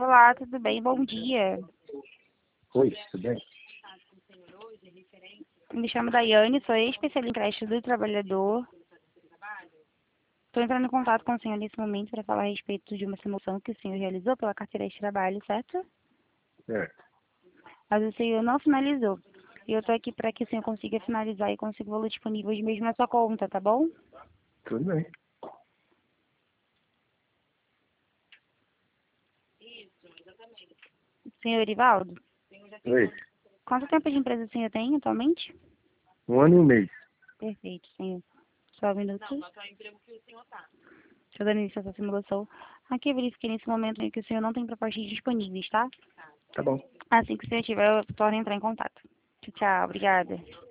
Olá, tudo bem? Bom dia. Oi, tudo bem? Me chamo Daiane, sou especialista em creche do trabalhador. Estou entrando em contato com o senhor nesse momento para falar a respeito de uma simulação que o senhor realizou pela carteira de trabalho, certo? Certo. Mas o senhor não finalizou. E eu estou aqui para que o senhor consiga finalizar e consiga o valor disponível hoje mesmo na sua conta, tá bom? Tudo bem. Senhor Erivaldo, Oi. quanto tempo de empresa o senhor tem atualmente? 1 ano e 1 mês. Perfeito, senhor. Só um minuto. Deixa eu dar início a essa simulação. Aqui eu verifiquei nesse momento que o senhor não tem propostas disponíveis, tá? Tá bom. Assim que o senhor tiver, eu torno a entrar em contato. Tchau, tchau. Obrigada.